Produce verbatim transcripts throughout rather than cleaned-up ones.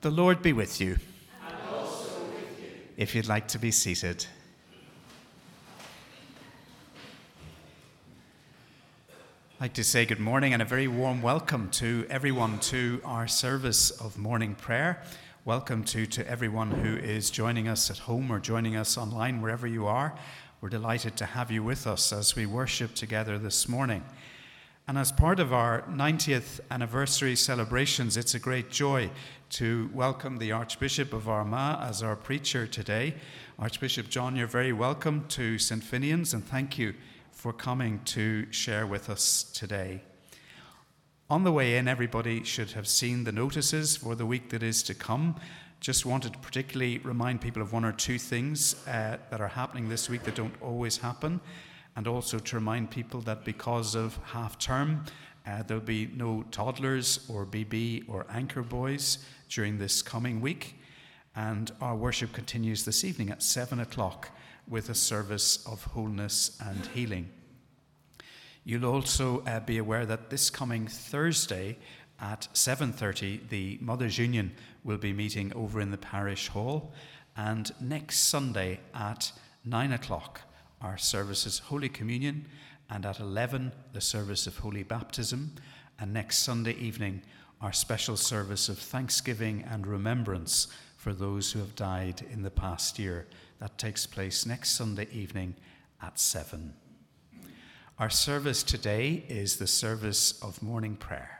The Lord be with you. And also with you. If you'd like to be seated. I'd like to say good morning and a very warm welcome to everyone to our service of morning prayer. Welcome to, to everyone who is joining us at home or joining us online, wherever you are. We're delighted to have you with us as we worship together this morning. And as part of our ninetieth anniversary celebrations, it's a great joy to welcome the Archbishop of Armagh as our preacher today. Archbishop John, you're very welcome to Saint Finian's, and thank you for coming to share with us today. On the way in, everybody should have seen the notices for the week that is to come. Just wanted to particularly remind people of one or two things uh, that are happening this week that don't always happen. And also to remind people that because of half term, uh, there'll be no toddlers or B B or anchor boys during this coming week. And our worship continues this evening at seven o'clock with a service of wholeness and healing. You'll also uh, be aware that this coming Thursday at seven thirty, the Mothers' Union will be meeting over in the parish hall. And next Sunday at nine o'clock, our services Holy Communion, and at eleven, the service of Holy Baptism, and next Sunday evening, our special service of thanksgiving and remembrance for those who have died in the past year. That takes place next Sunday evening at seven. Our service today is the service of morning prayer.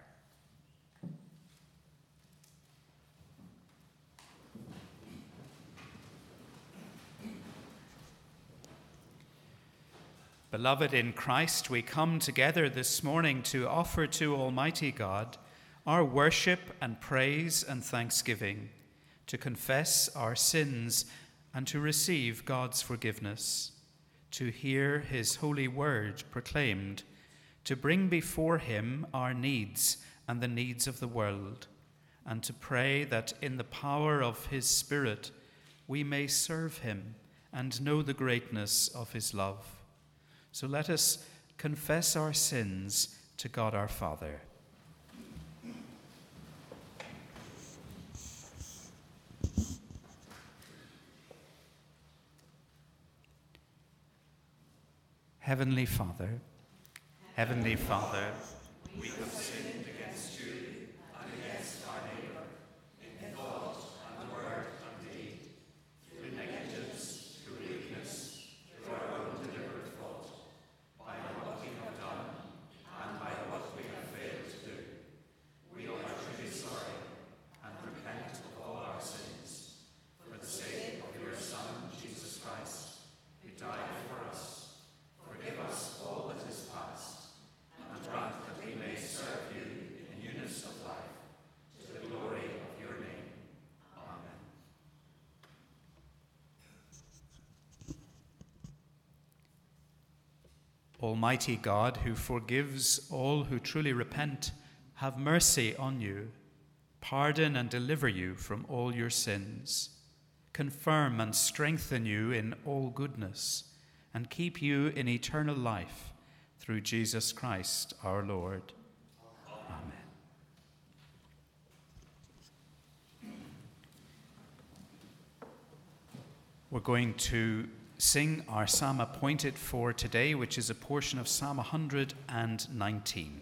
Beloved in Christ, we come together this morning to offer to Almighty God our worship and praise and thanksgiving, to confess our sins and to receive God's forgiveness, to hear his holy word proclaimed, to bring before him our needs and the needs of the world, and to pray that in the power of his Spirit we may serve him and know the greatness of his love. So let us confess our sins to God our Father. Heavenly Father, Heavenly Father, we have sinned against you and against our neighbour, in thought and word and deed, through negligence, through weakness, through our own deliberate fault, by what we have done and by what we have failed to do. We are truly sorry and repent of all our sins, for the sake of your Son, Jesus Christ, who died for us. Forgive us all that is past, and grant that we may serve you in newness of life, to the glory of your name. Amen. Almighty God, who forgives all who truly repent, have mercy on you, pardon and deliver you from all your sins, confirm and strengthen you in all goodness, and keep you in eternal life, through Jesus Christ our Lord. Amen. We're going to sing our psalm appointed for today, which is a portion of Psalm one hundred nineteen.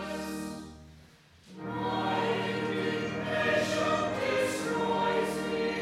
Destroys me.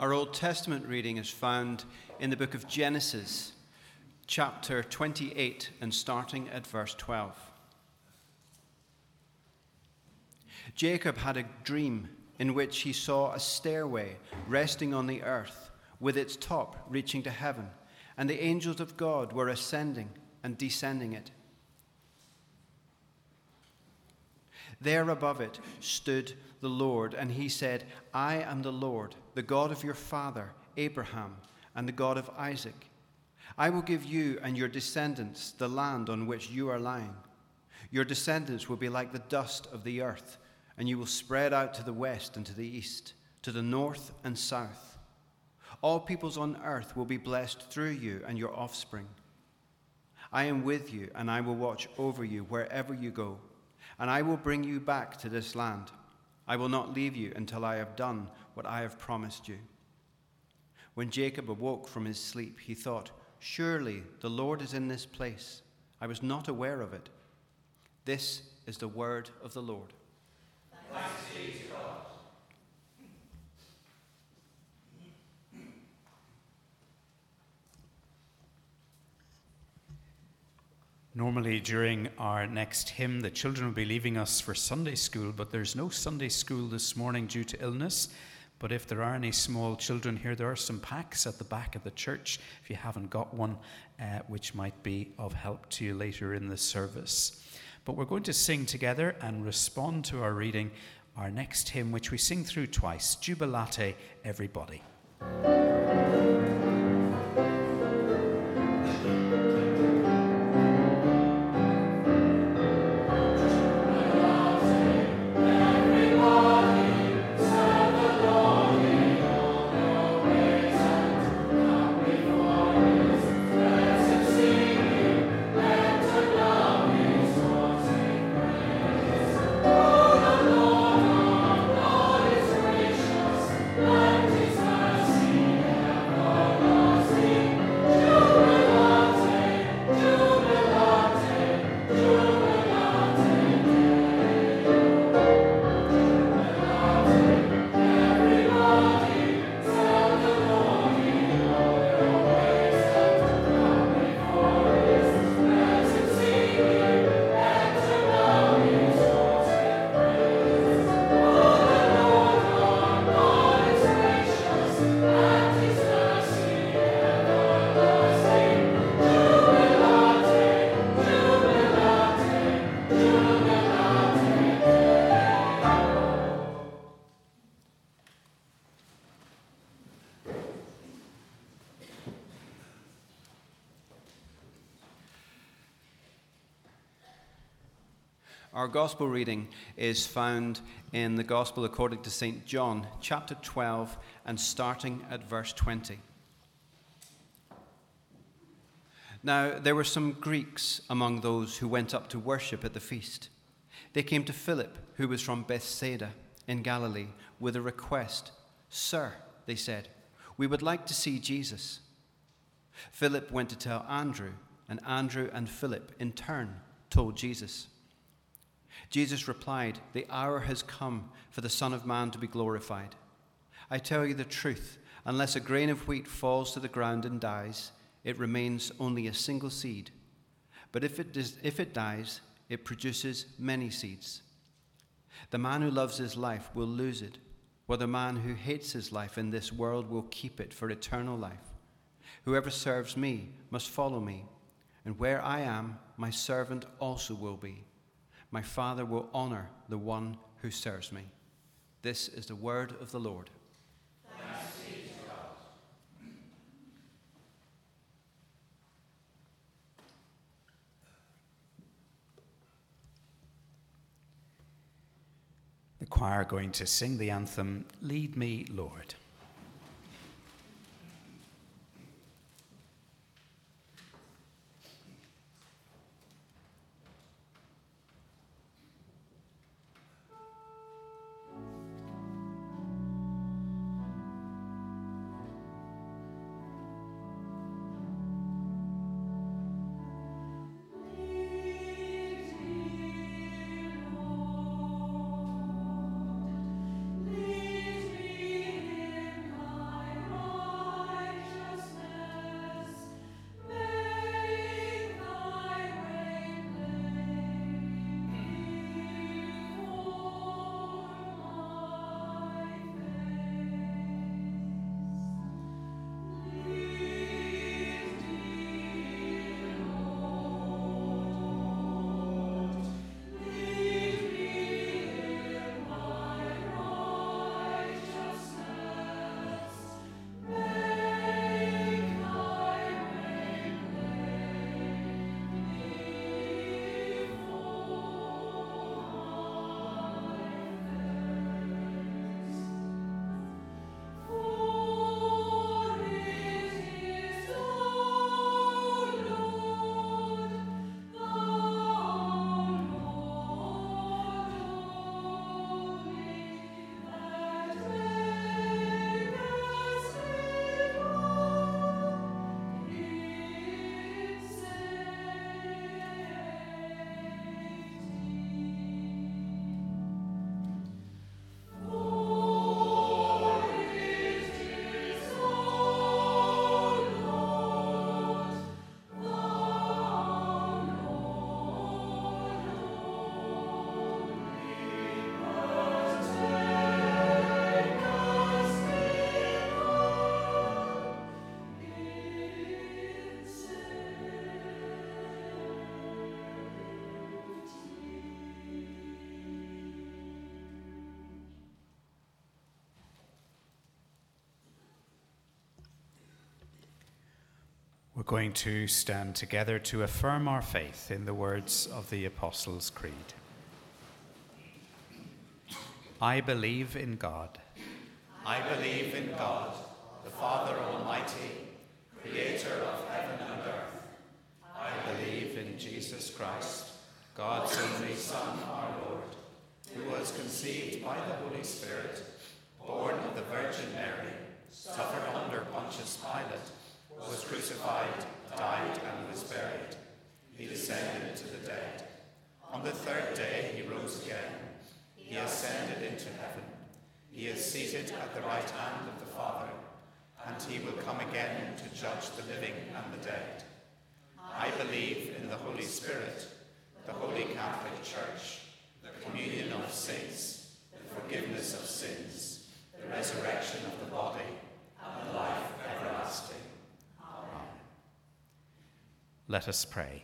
Our Old Testament reading is found in the book of Genesis, chapter twenty-eight, and starting at verse twelve. Jacob had a dream in which he saw a stairway resting on the earth, with its top reaching to heaven, and the angels of God were ascending and descending it. There above it stood the Lord, and he said, I am the Lord, the God of your father Abraham, and the God of Isaac. I will give you and your descendants the land on which you are lying. Your descendants will be like the dust of the earth, and you will spread out to the west and to the east, to the north and south. All peoples on earth will be blessed through you and your offspring. I am with you, and I will watch over you wherever you go, and I will bring you back to this land. I will not leave you until I have done what I have promised you. When Jacob awoke from his sleep, he thought, surely the Lord is in this place. I was not aware of it. This is the word of the Lord. Thanks be to God. Normally, during our next hymn, the children will be leaving us for Sunday school, but there's no Sunday school this morning due to illness. But if there are any small children here, there are some packs at the back of the church, if you haven't got one, uh, which might be of help to you later in the service. But we're going to sing together and respond to our reading, our next hymn, which we sing through twice, Jubilate, everybody. Our gospel reading is found in the Gospel according to Saint John, chapter twelve, and starting at verse twenty. Now there were some Greeks among those who went up to worship at the feast. They came to Philip, who was from Bethsaida in Galilee, with a request. Sir, they said, we would like to see Jesus. Philip went to tell Andrew, and Andrew and Philip in turn told Jesus. Jesus replied, the hour has come for the Son of Man to be glorified. I tell you the truth, unless a grain of wheat falls to the ground and dies, it remains only a single seed. But if it, does, if it dies, it produces many seeds. The man who loves his life will lose it, while the man who hates his life in this world will keep it for eternal life. Whoever serves me must follow me, and where I am, my servant also will be. My Father will honor the one who serves me. This is the word of the Lord. Thanks be to God. The choir are going to sing the anthem, Lead Me, Lord. Lead me, We're going to stand together to affirm our faith in the words of the Apostles' Creed. I believe in God. I believe in God, the Father Almighty, creator of heaven and earth. I believe in Jesus Christ, God's only Son, our Lord, who was conceived by the Holy Spirit, born of the Virgin Mary, suffered under Pontius Pilate, was crucified, died, and was buried. He descended into the dead. On the third day he rose again. He ascended into heaven. He is seated at the right hand of the Father, and he will come again to judge the living and the dead. I believe in the Holy Spirit, the Holy Catholic Church, the communion of saints, the forgiveness of sins, the resurrection of the body, and the life everlasting. Let us pray.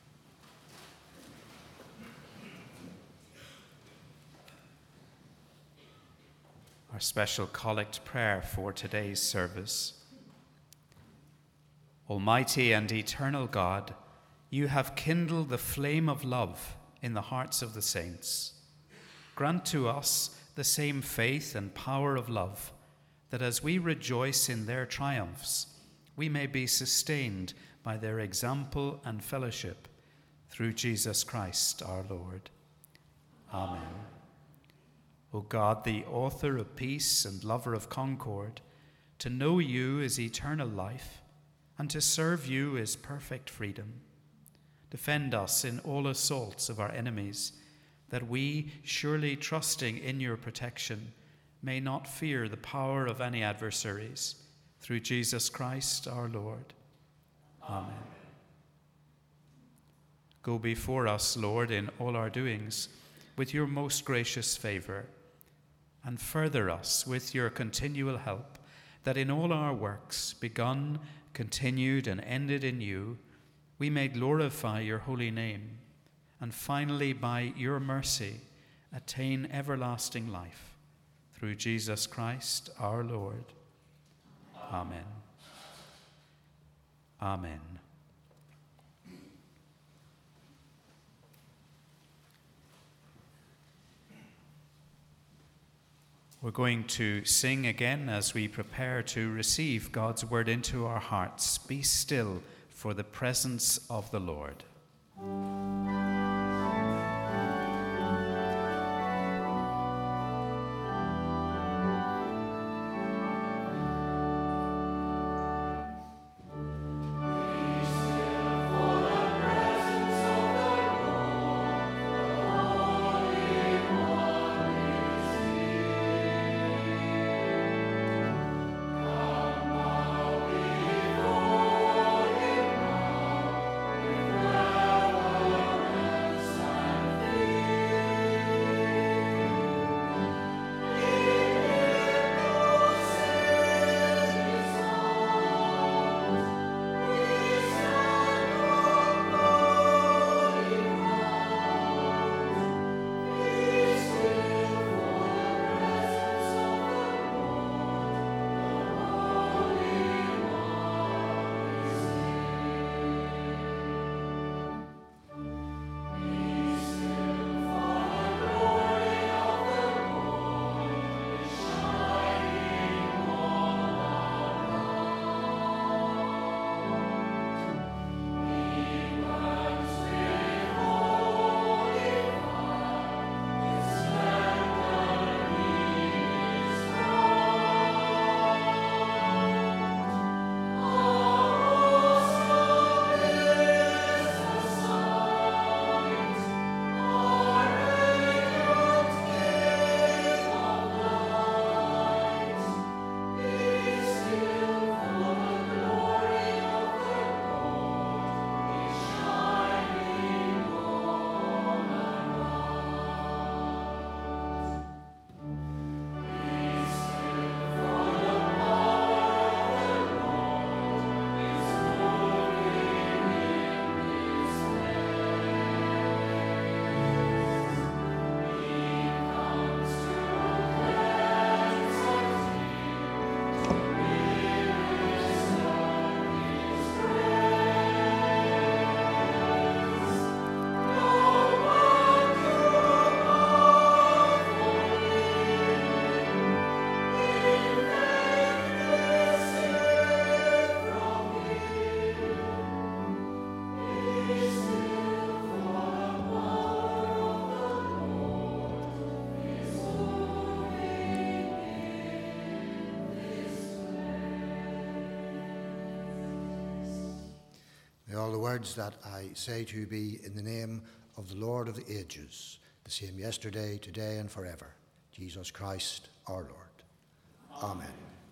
Our special collect prayer for today's service. Almighty and eternal God, you have kindled the flame of love in the hearts of the saints. Grant to us the same faith and power of love, that as we rejoice in their triumphs, we may be sustained by their example and fellowship, through Jesus Christ our Lord. Amen. O God, the author of peace and lover of concord, to know you is eternal life, and to serve you is perfect freedom. Defend us in all assaults of our enemies, that we, surely trusting in your protection, may not fear the power of any adversaries, through Jesus Christ our Lord. Amen. Go before us, Lord, in all our doings, with your most gracious favor, and further us with your continual help, that in all our works, begun, continued, and ended in you, we may glorify your holy name, and finally, by your mercy, attain everlasting life, through Jesus Christ our Lord. Amen. Amen. We're going to sing again as we prepare to receive God's word into our hearts. Be still for the presence of the Lord. Amen. words that I say to you be in the name of the Lord of the ages, the same yesterday, today, and forever, Jesus Christ our Lord. Amen.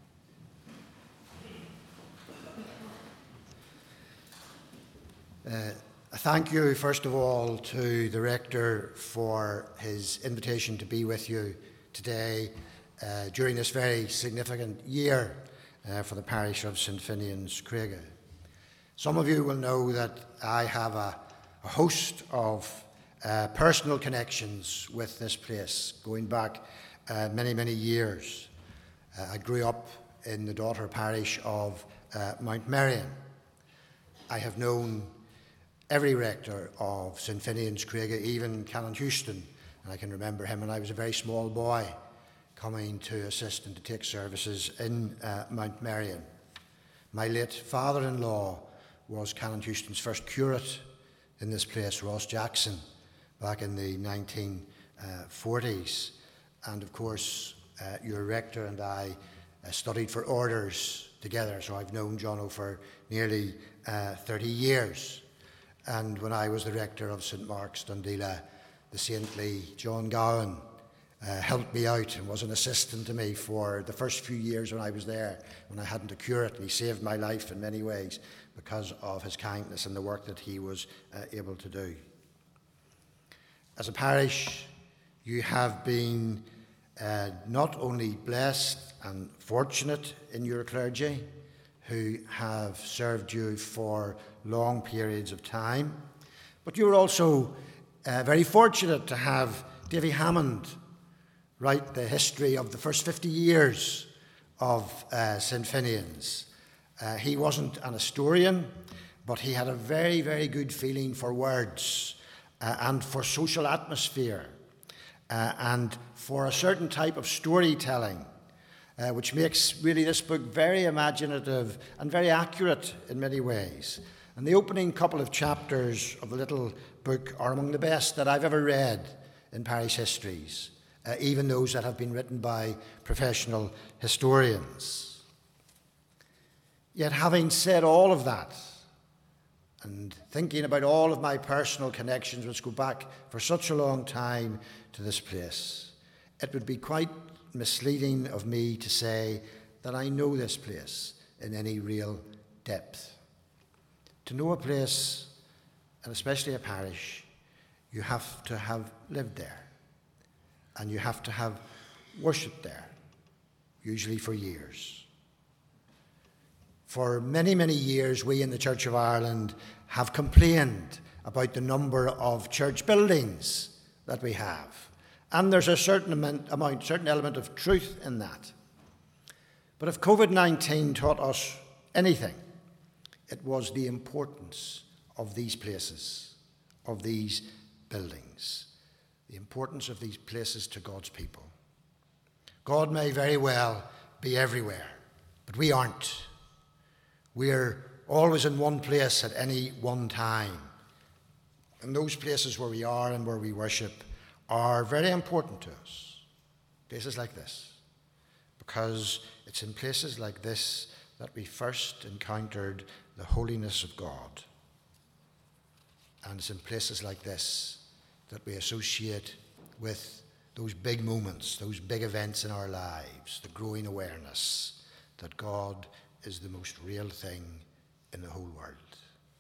Uh, thank you, first of all, to the Rector for his invitation to be with you today uh, during this very significant year uh, for the parish of Saint Finian's Craige. Some of you will know that I have a, a host of uh, personal connections with this place, going back uh, many, many years. Uh, I grew up in the daughter parish of uh, Mount Merion. I have known every rector of Saint Finian's Craige, even Canon Houston, and I can remember him when I was a very small boy coming to assist and to take services in uh, Mount Merion. My late father-in-law was Canon Houston's first curate in this place, Ross Jackson, back in the nineteen forties. And of course, uh, your rector and I uh, studied for orders together, so I've known Jono for nearly uh, thirty years. And when I was the rector of Saint Mark's, Dundela, the saintly John Gowan uh, helped me out and was an assistant to me for the first few years when I was there, when I hadn't a curate, and he saved my life in many ways because of his kindness and the work that he was uh, able to do. As a parish, you have been uh, not only blessed and fortunate in your clergy, who have served you for long periods of time, but you're also uh, very fortunate to have Davy Hammond write the history of the first fifty years of uh, Saint Finian's. Uh, he wasn't an historian, but he had a very, very good feeling for words uh, and for social atmosphere uh, and for a certain type of storytelling, Uh, which makes really this book very imaginative and very accurate in many ways. And the opening couple of chapters of the little book are among the best that I've ever read in parish histories, uh, even those that have been written by professional historians. Yet having said all of that, and thinking about all of my personal connections, which go back for such a long time to this place, it would be quite misleading of me to say that I know this place in any real depth. To know a place, and especially a parish, you have to have lived there, and you have to have worshipped there, usually for years. For many, many years, we in the Church of Ireland have complained about the number of church buildings that we have. And there's a certain amount, amount, certain element of truth in that. But if COVID nineteen taught us anything, it was the importance of these places, of these buildings, the importance of these places to God's people. God may very well be everywhere, but we aren't. We're always in one place at any one time. And those places where we are and where we worship are very important to us, places like this, because it's in places like this that we first encountered the holiness of God. And it's in places like this that we associate with those big moments, those big events in our lives, the growing awareness that God is the most real thing in the whole world.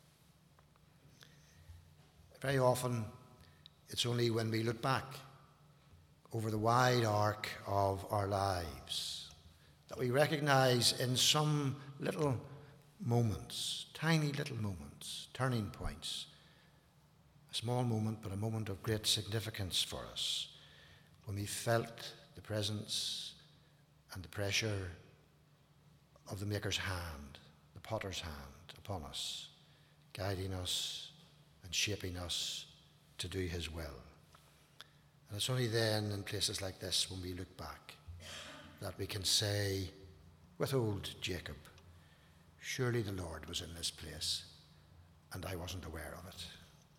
Very often, it's only when we look back over the wide arc of our lives that we recognize in some little moments, tiny little moments, turning points, a small moment, but a moment of great significance for us, when we felt the presence and the pressure of the Maker's hand, the potter's hand upon us, guiding us and shaping us to do his will. And it's only then, in places like this, when we look back, that we can say, with old Jacob, surely the Lord was in this place, and I wasn't aware of it.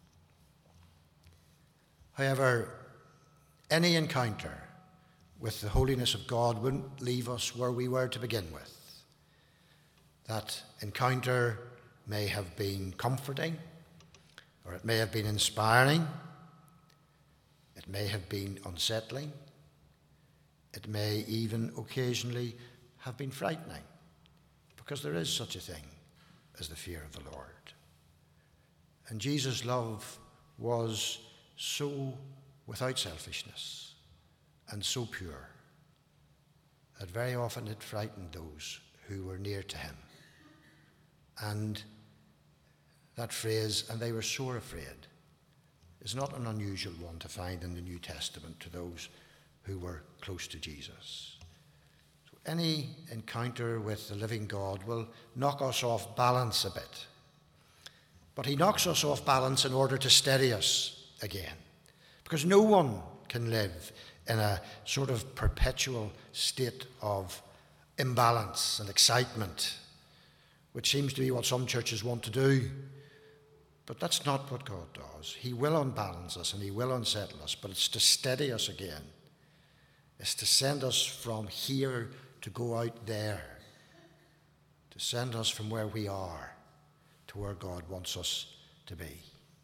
However, any encounter with the holiness of God wouldn't leave us where we were to begin with. That encounter may have been comforting, or it may have been inspiring, it may have been unsettling, it may even occasionally have been frightening, because there is such a thing as the fear of the Lord. And Jesus' love was so without selfishness and so pure that very often it frightened those who were near to him. And that phrase, "and they were sore afraid," is not an unusual one to find in the New Testament to those who were close to Jesus. So any encounter with the living God will knock us off balance a bit. But he knocks us off balance in order to steady us again. Because no one can live in a sort of perpetual state of imbalance and excitement, which seems to be what some churches want to do. But that's not what God does. He will unbalance us and he will unsettle us, but it's to steady us again. It's to send us from here to go out there, to send us from where we are to where God wants us to be.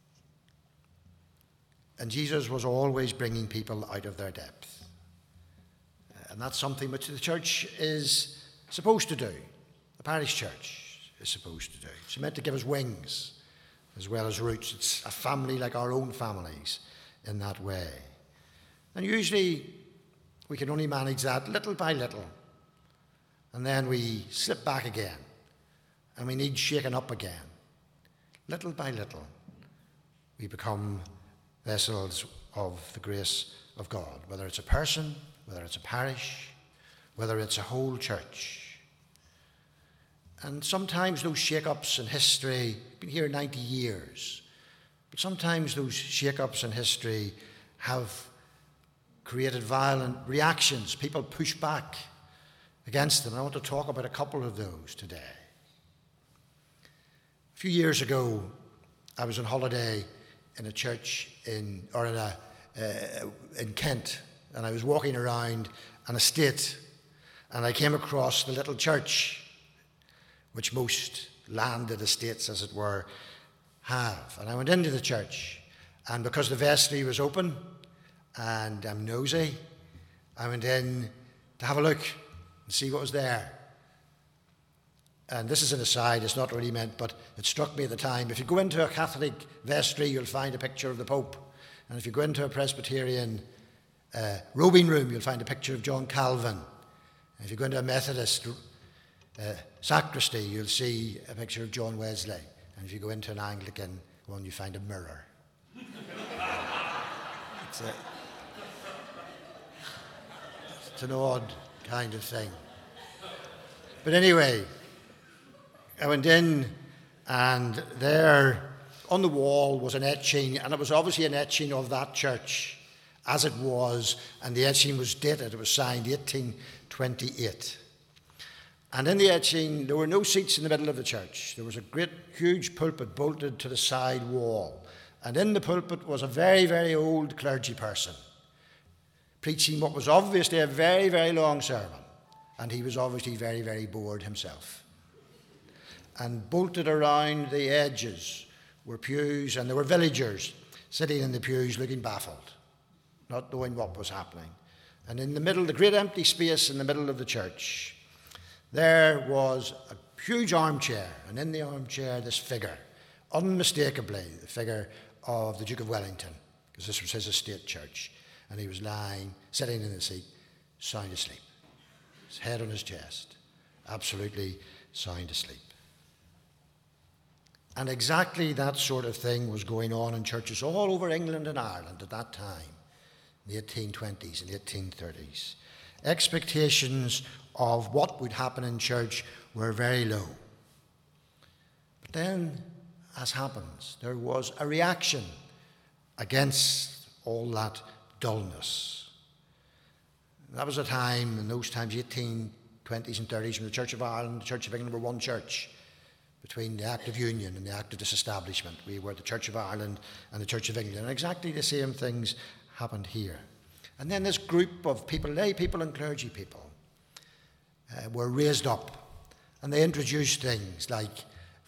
And Jesus was always bringing people out of their depth. And that's something which the church is supposed to do. The parish church is supposed to do. It's meant to give us wings as well as roots. It's a family like our own families in that way. And usually we can only manage that little by little. And then we slip back again. And we need shaken up again. Little by little, we become vessels of the grace of God, whether it's a person, whether it's a parish, whether it's a whole church. And sometimes those shake-ups in history, we've been here ninety years, but sometimes those shake-ups in history have created violent reactions. People push back against them. I want to talk about a couple of those today. A few years ago, I was on holiday in a church in, or in, a, uh, in Kent, and I was walking around an estate, and I came across the little church, which most landed estates, as it were, have. And I went into the church, and because the vestry was open, and I'm nosy, I went in to have a look and see what was there. And this is an aside, it's not really meant, but it struck me at the time. If you go into a Catholic vestry, you'll find a picture of the Pope. And if you go into a Presbyterian uh, robing room, you'll find a picture of John Calvin. And if you go into a Methodist uh, sacristy, you'll see a picture of John Wesley. And if you go into an Anglican one, you find a mirror. it's, a, it's an odd kind of thing. But anyway, I went in, and there on the wall was an etching, and it was obviously an etching of that church as it was, and the etching was dated. It was signed eighteen twenty-eight. And in the etching, there were no seats in the middle of the church. There was a great, huge pulpit bolted to the side wall. And in the pulpit was a very, very old clergy person preaching what was obviously a very, very long sermon. And he was obviously very, very bored himself. And bolted around the edges were pews, and there were villagers sitting in the pews looking baffled, not knowing what was happening. And in the middle, the great empty space in the middle of the church, there was a huge armchair, and in the armchair this figure, unmistakably the figure of the Duke of Wellington, because this was his estate church, and he was lying, sitting in the seat, sound asleep, his head on his chest, absolutely sound asleep. And exactly that sort of thing was going on in churches all over England and Ireland at that time, in the eighteen twenties and eighteen thirties. Expectations of what would happen in church were very low. But then, as happens, there was a reaction against all that dullness. That was a time, in those times, eighteen twenties and thirties, when the Church of Ireland and the Church of England were one church. Between the Act of Union and the Act of Disestablishment, we were the Church of Ireland and the Church of England. And exactly the same things happened here. And then this group of people, lay people and clergy people, uh, were raised up. And they introduced things like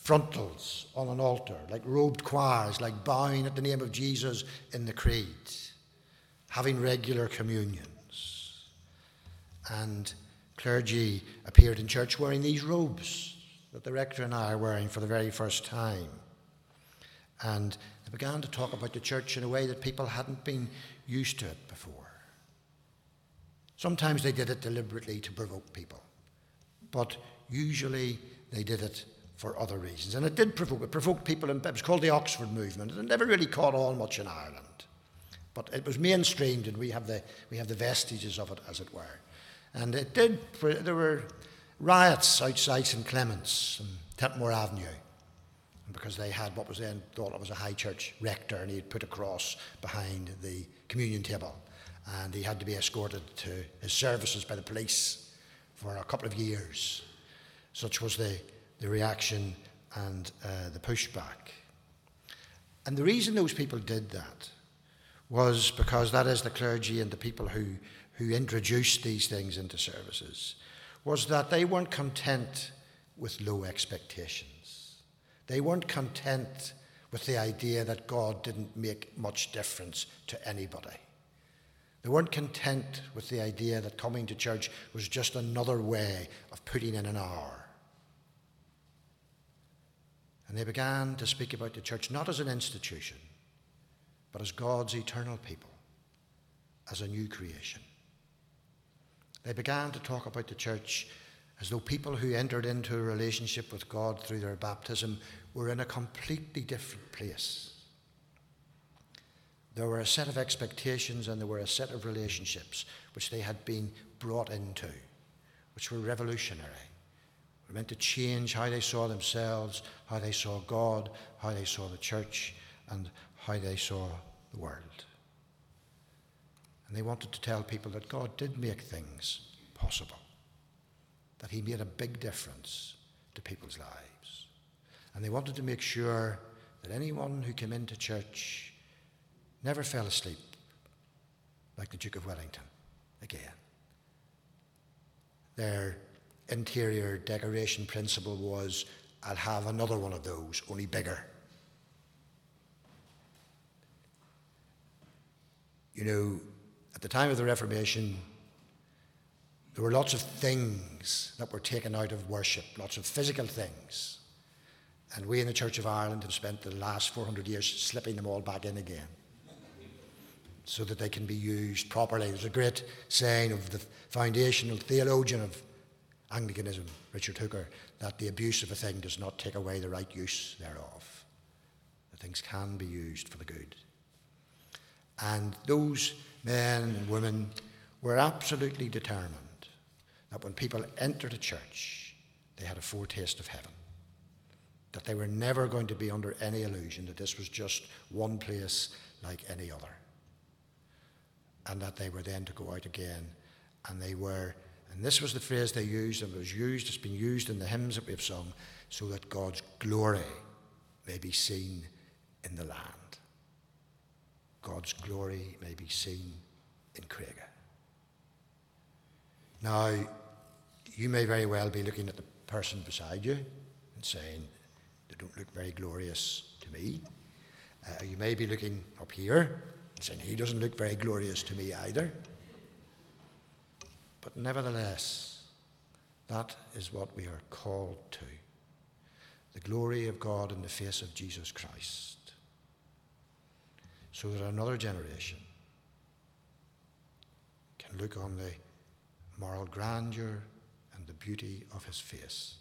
frontals on an altar, like robed choirs, like bowing at the name of Jesus in the creed, having regular communions. And clergy appeared in church wearing these robes that the rector and I are wearing for the very first time. And they began to talk about the church in a way that people hadn't been used to it before. Sometimes they did it deliberately to provoke people, but usually they did it for other reasons. And it did provoke, it provoked people, and it was called the Oxford Movement. It never really caught on much in Ireland, but it was mainstreamed, and we have the, we have the vestiges of it, as it were. And it did, there were riots outside Saint Clement's and Templemore Avenue, because they had what was then thought of as a high church rector, and he had put a cross behind the communion table, and he had to be escorted to his services by the police for a couple of years. Such was the, the reaction and uh, the pushback. And the reason those people did that was because that is the clergy and the people who, who introduced these things into services, was that they weren't content with low expectations. They weren't content with the idea that God didn't make much difference to anybody. They weren't content with the idea that coming to church was just another way of putting in an hour. And they began to speak about the church not as an institution, but as God's eternal people, as a new creation. They began to talk about the church as though people who entered into a relationship with God through their baptism were in a completely different place. There were a set of expectations and there were a set of relationships which they had been brought into, which were revolutionary. They were meant to change how they saw themselves, how they saw God, how they saw the church, and how they saw the world. And they wanted to tell people that God did make things possible, that he made a big difference to people's lives. And they wanted to make sure that anyone who came into church never fell asleep like the Duke of Wellington again. Their interior decoration principle was, I'll have another one of those, only bigger. You know, at the time of the Reformation, there were lots of things that were taken out of worship, lots of physical things. And we in the Church of Ireland have spent the last four hundred years slipping them all back in again, so that they can be used properly. There's a great saying of the foundational theologian of Anglicanism, Richard Hooker, that the abuse of a thing does not take away the right use thereof. That things can be used for the good. And those men and women were absolutely determined that when people entered a church, they had a foretaste of heaven. That they were never going to be under any illusion that this was just one place like any other. And that they were then to go out again, and they were, and this was the phrase they used, and it was used, it's been used in the hymns that we've sung, so that God's glory may be seen in the land. God's glory may be seen in Craig. Now, you may very well be looking at the person beside you and saying, they don't look very glorious to me. Uh, you may be looking up here saying, he doesn't look very glorious to me either. But nevertheless, that is what we are called to. The glory of God in the face of Jesus Christ. So that another generation can look on the moral grandeur and the beauty of his face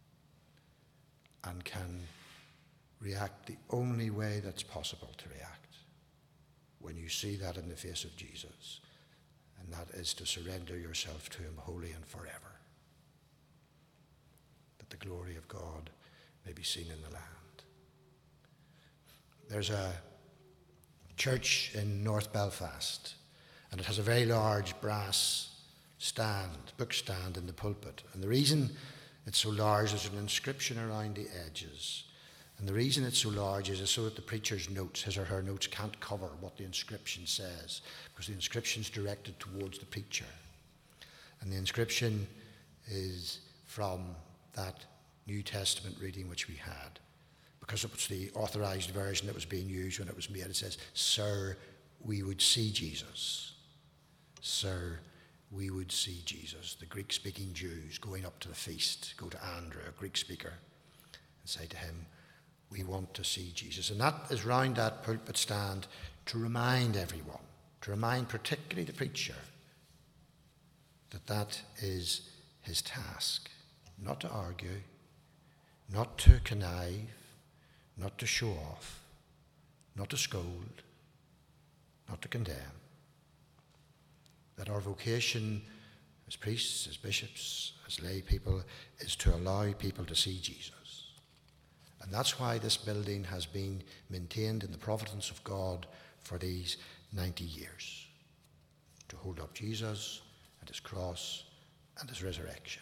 and can react the only way that's possible to react when you see that in the face of Jesus, and that is to surrender yourself to him wholly and forever, that the glory of God may be seen in the land. There's a church in North Belfast, and it has a very large brass stand, book stand in the pulpit, and the reason it's so large is an inscription around the edges. And the reason it's so large is so that the preacher's notes, his or her notes, can't cover what the inscription says, because the inscription's directed towards the preacher. And the inscription is from that New Testament reading which we had, because it was the authorized version that was being used when it was made. It says, "Sir, we would see Jesus." Sir, we would see Jesus. The Greek-speaking Jews going up to the feast, go to Andrew, a Greek speaker, and say to him, "We want to see Jesus." And that is round that pulpit stand to remind everyone, to remind particularly the preacher, that that is his task. Not to argue, not to connive, not to show off, not to scold, not to condemn. That our vocation as priests, as bishops, as lay people, is to allow people to see Jesus. And that's why this building has been maintained in the providence of God for these ninety years, to hold up Jesus and his cross and his resurrection.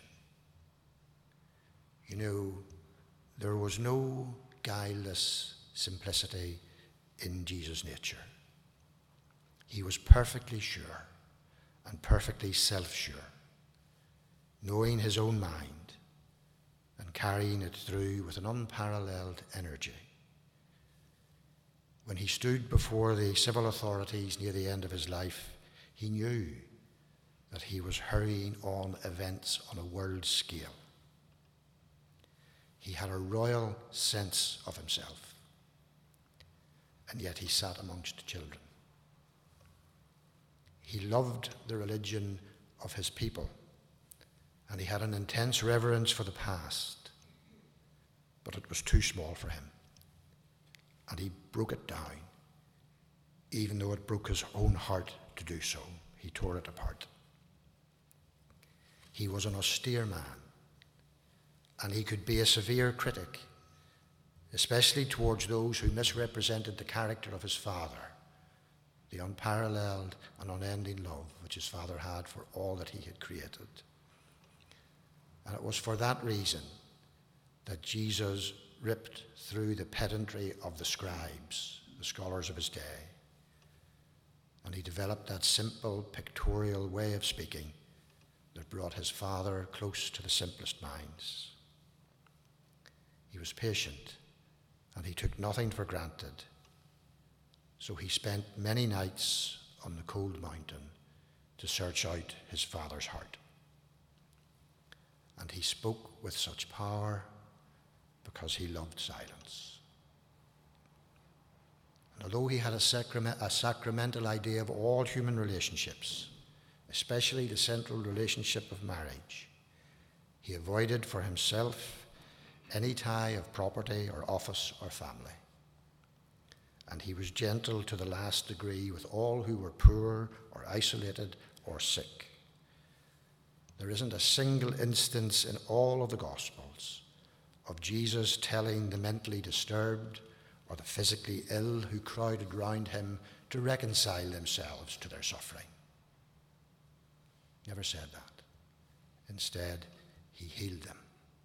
You know, there was no guileless simplicity in Jesus' nature. He was perfectly sure and perfectly self-sure, knowing his own mind and carrying it through with an unparalleled energy. When he stood before the civil authorities near the end of his life, he knew that he was hurrying on events on a world scale. He had a royal sense of himself, and yet he sat amongst children. He loved the religion of his people, and he had an intense reverence for the past, but it was too small for him, and he broke it down, even though it broke his own heart to do so. He tore it apart. He was an austere man, and he could be a severe critic, especially towards those who misrepresented the character of his Father, the unparalleled and unending love which his Father had for all that he had created. And it was for that reason that Jesus ripped through the pedantry of the scribes, the scholars of his day, and he developed that simple pictorial way of speaking that brought his Father close to the simplest minds. He was patient, and he took nothing for granted. So he spent many nights on the cold mountain to search out his Father's heart. And he spoke with such power because he loved silence. And although he had a, sacrament, a sacramental idea of all human relationships, especially the central relationship of marriage, he avoided for himself any tie of property or office or family. And he was gentle to the last degree with all who were poor or isolated or sick. There isn't a single instance in all of the Gospels of Jesus telling the mentally disturbed or the physically ill who crowded round him to reconcile themselves to their suffering. Never said that. Instead, he healed them.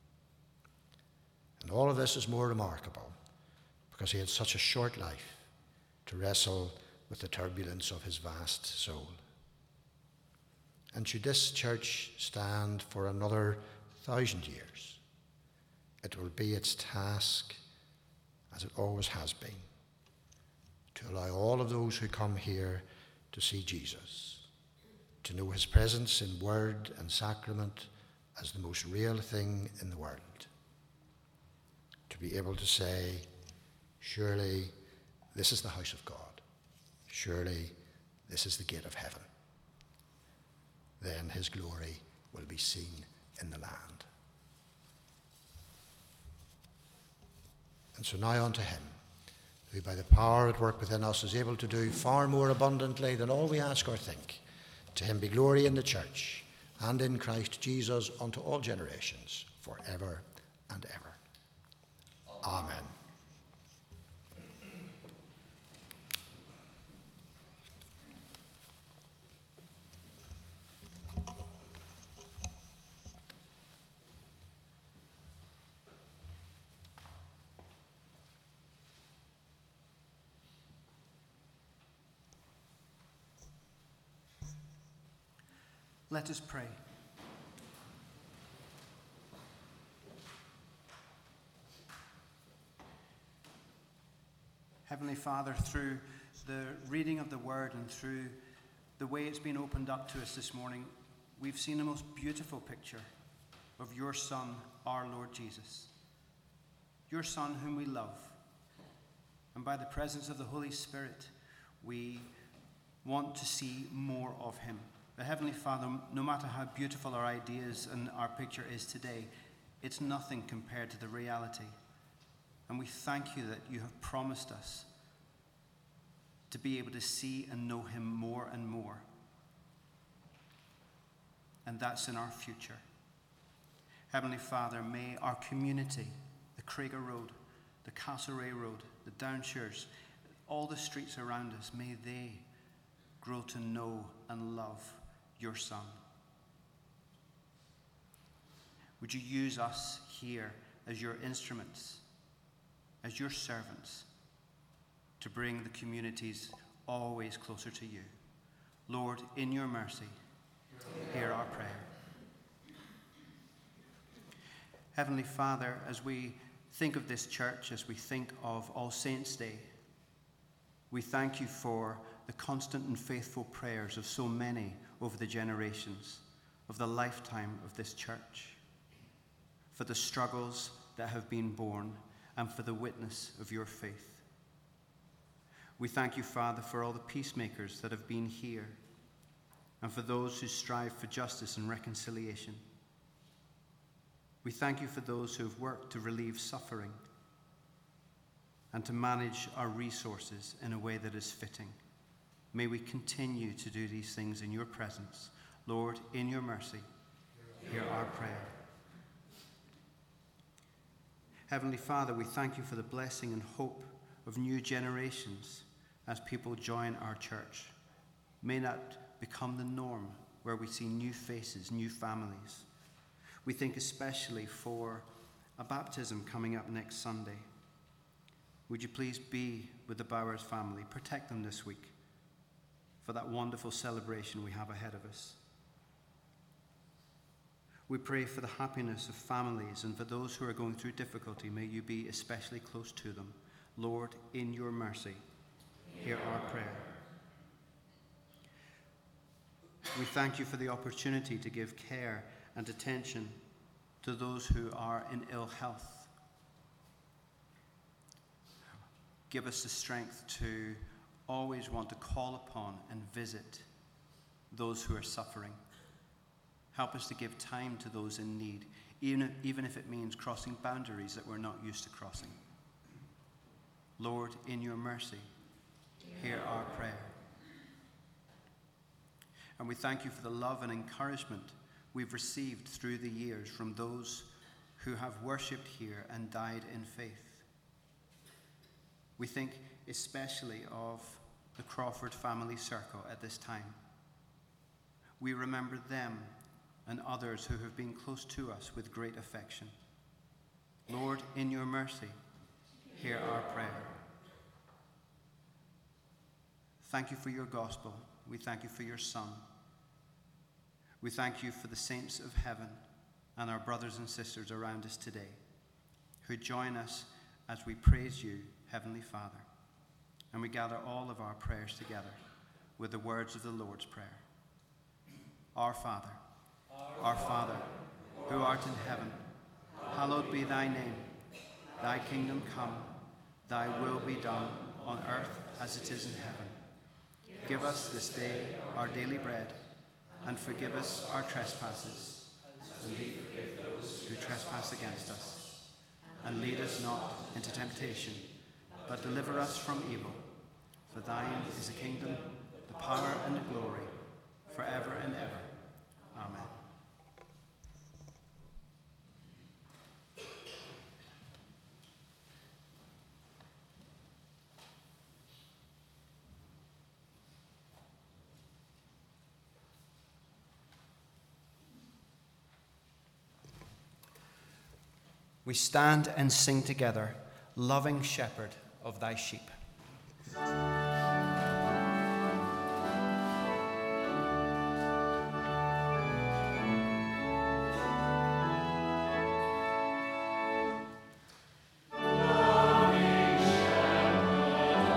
And all of this is more remarkable because he had such a short life to wrestle with the turbulence of his vast soul. And should this church stand for another thousand years, it will be its task, as it always has been, to allow all of those who come here to see Jesus, to know his presence in word and sacrament as the most real thing in the world, to be able to say, surely this is the house of God. Surely this is the gate of heaven. Then his glory will be seen in the land. And so now unto him, who by the power at work within us is able to do far more abundantly than all we ask or think. To him be glory in the church and in Christ Jesus unto all generations, forever and ever. Amen. Let us pray. Heavenly Father, through the reading of the Word and through the way it's been opened up to us this morning, we've seen a most beautiful picture of your Son, our Lord Jesus. Your Son whom we love. And by the presence of the Holy Spirit, we want to see more of him. But Heavenly Father, no matter how beautiful our ideas and our picture is today, it's nothing compared to the reality. And we thank you that you have promised us to be able to see and know him more and more. And that's in our future. Heavenly Father, may our community, the Craiger Road, the Castlereagh Road, the Downshires, all the streets around us, may they grow to know and love your Son. Would you use us here as your instruments, as your servants, to bring the communities always closer to you? Lord, in your mercy, hear our prayer. Heavenly Father, as we think of this church, as we think of All Saints' Day, we thank you for the constant and faithful prayers of so many over the generations of the lifetime of this church, for the struggles that have been borne, and for the witness of your faith. We thank you, Father, for all the peacemakers that have been here, and for those who strive for justice and reconciliation. We thank you for those who have worked to relieve suffering and to manage our resources in a way that is fitting. May we continue to do these things in your presence. Lord, in your mercy, hear our prayer. Heavenly Father, we thank you for the blessing and hope of new generations as people join our church. May that become the norm, where we see new faces, new families. We think especially for a baptism coming up next Sunday. Would you please be with the Bowers family, protect them this week for that wonderful celebration we have ahead of us. We pray for the happiness of families and for those who are going through difficulty. May you be especially close to them. Lord, in your mercy, hear our prayer. We thank you for the opportunity to give care and attention to those who are in ill health. Give us the strength to always want to call upon and visit those who are suffering. Help us to give time to those in need, even, even if it means crossing boundaries that we're not used to crossing. Lord, in your mercy, hear our prayer. And we thank you for the love and encouragement we've received through the years from those who have worshipped here and died in faith. We think especially of the Crawford family circle at this time. We remember them and others who have been close to us with great affection. Lord, in your mercy, hear our prayer. Thank you for your gospel. We thank you for your Son. We thank you for the saints of heaven and our brothers and sisters around us today who join us as we praise you, Heavenly Father. And we gather all of our prayers together with the words of the Lord's Prayer. Our Father, our Father, who art in heaven, hallowed be thy name. Thy kingdom come, thy will be done on earth as it is in heaven. Give us this day our daily bread, and forgive us our trespasses, as we forgive those who trespass against us. And lead us not into temptation, but deliver us from evil. For thine is the kingdom, the power, and the glory, forever and ever. Amen. We stand and sing together, Loving Shepherd of thy sheep. Loving Shepherd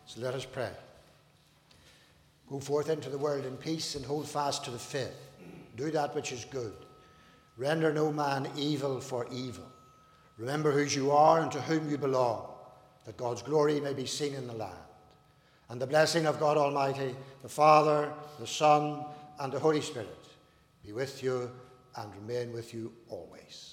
So let us pray. Go forth into the world in peace and hold fast to the faith. Do that which is good. Render no man evil for evil. Remember whose you are and to whom you belong, that God's glory may be seen in the land. And the blessing of God Almighty, the Father, the Son, and the Holy Spirit be with you and remain with you always.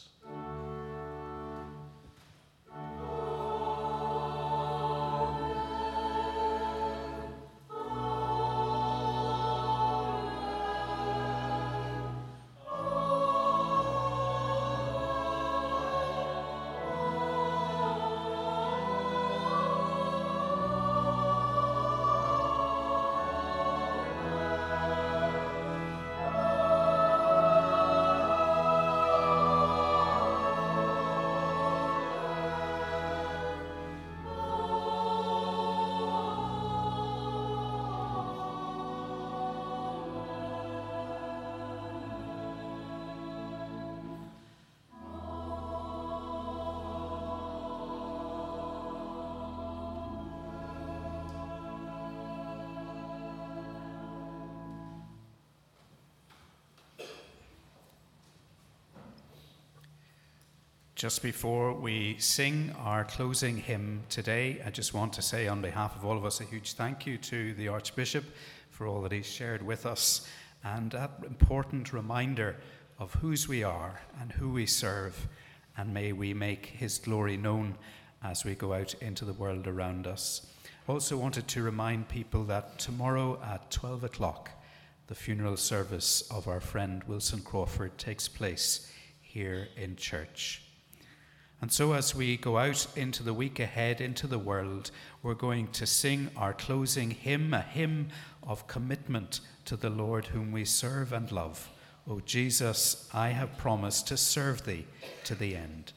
Just before we sing our closing hymn today, I just want to say on behalf of all of us a huge thank you to the Archbishop for all that he's shared with us and that important reminder of whose we are and who we serve, and may we make his glory known as we go out into the world around us. Also wanted to remind people that tomorrow at twelve o'clock, the funeral service of our friend Wilson Crawford takes place here in church. And so as we go out into the week ahead, into the world, we're going to sing our closing hymn, a hymn of commitment to the Lord whom we serve and love. O Jesus, I have promised to serve thee to the end.